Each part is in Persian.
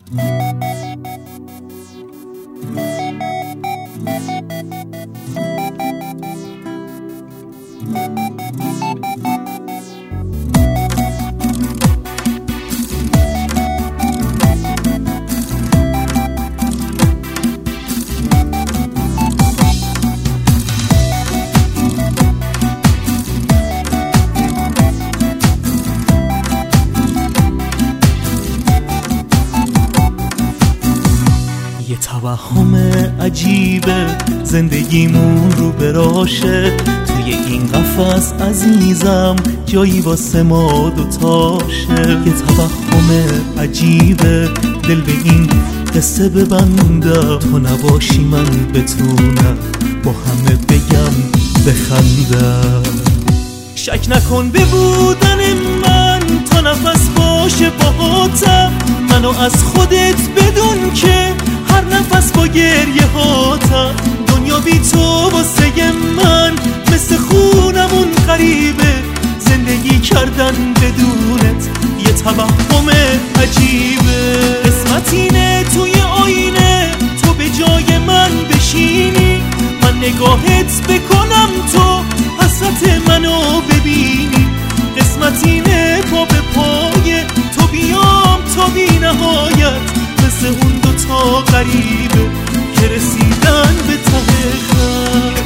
یه توهم عجیبه زندگیمون رو براشه، توی این قفس عزیزم جایی واسه ما دوتاشه. یه توهم عجیبه دل به این قصه ببندم، تو نباشی من بتونم با همه بگم بخندم. شک نکن به بودن من تا نفس باشه باهاتم، منو از خودت بدون که هر نفس با گریه هاتم. دنیا بی تو واسه من مثل خونمون غریبه، زندگی کردن بدونت یه توهم عجیبه. قسمت اینه توی آینه تو به جای من بشینی، من نگاهت بکنم تو حسرت منو ببینی. قسمت اینه پا به پای تو بیام تا بی نهایت، مثل اون دوتا غریبه که رسیدن به ته خط.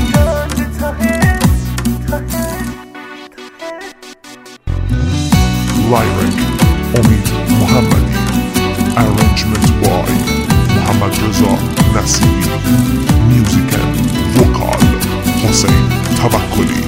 Lyric Omid Mohammadi, arrangement by Mohammad Reza Nasiri, music and vocal Hossein Tawakkoli.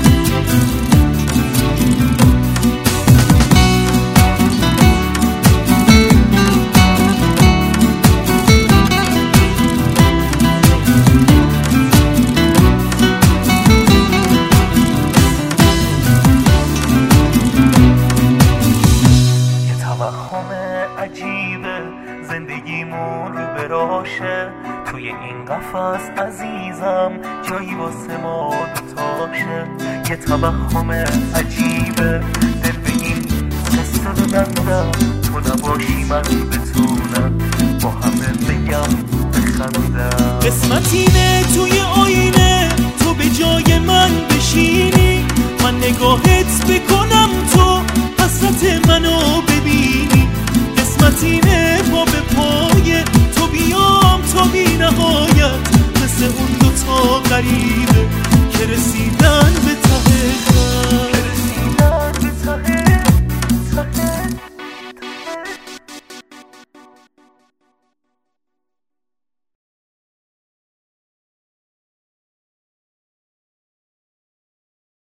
عجیبه زندگیمون رو براشه، توی این قفس عزیزم جایی واسه ما دوتاشه. یه توهم عجیبه دل به این قصه ببندم، تو نباشی من بتونم با همه بگم بخندم. قسمت اینه توی آینه تو به جای من بشینی، من نگاهت بکنم تو حسرت منو ببینی. قسمت اینه پا به پای تو بیام تا بی نهایت، مثل اون دوتا غریبه که رسیدن به ته خط.